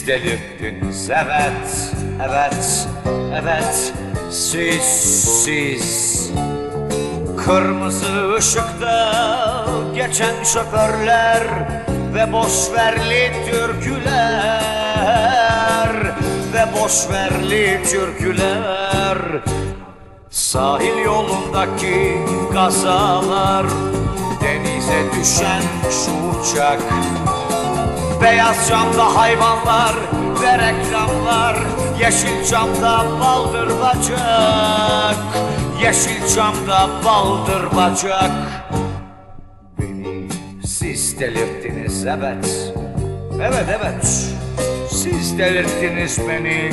delirttiniz, evet, evet, evet. Siz kırmızı ışıkta geçen şoförler ve boşverli türküler ve boşverli türküler. Sahil yolundaki kazalar, denize düşen şu uçak, beyaz camda hayvanlar ve reklamlar, yeşil camda baldır bacak, yeşil camda baldır bacak. Beni siz delirttiniz, evet, evet, evet, siz delirttiniz beni.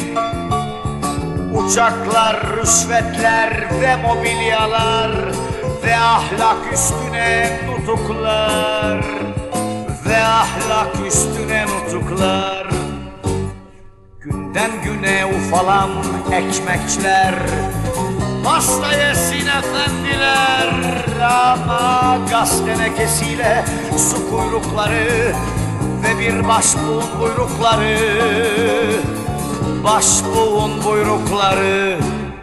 Uçaklar, rüşvetler ve mobilyalar ve ahlak üstüne nutuklar ve ahlak üstüne nutuklar. Günden güne ufalan ekmekler, pasta yesin efendiler, ama gaz tenekesiyle su kuyrukları ve bir başbuğun buyrukları, başbuğun buyrukları.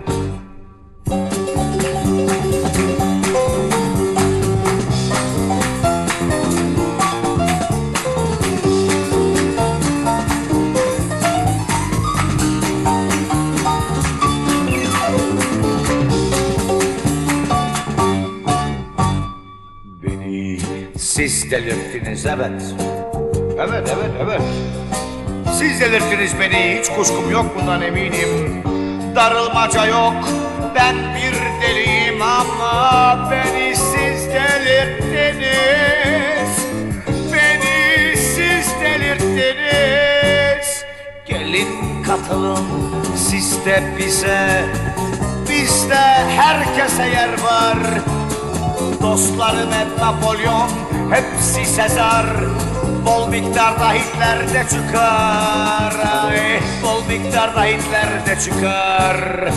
Beni siz delirttiniz, evet. Evet, evet, evet. Siz delirttiniz beni, hiç kuşkum yok, bundan eminim. Darılmaca yok, ben bir deliyim ama beni siz delirttiniz. Beni siz delirttiniz. Gelin katılın siz de bize, bizde herkese yer var. Dostlarım hep Napolyon, hepsi Sezar. Bol miktarda Hitler de çıkar, ay, bol miktarda Hitler de çıkar.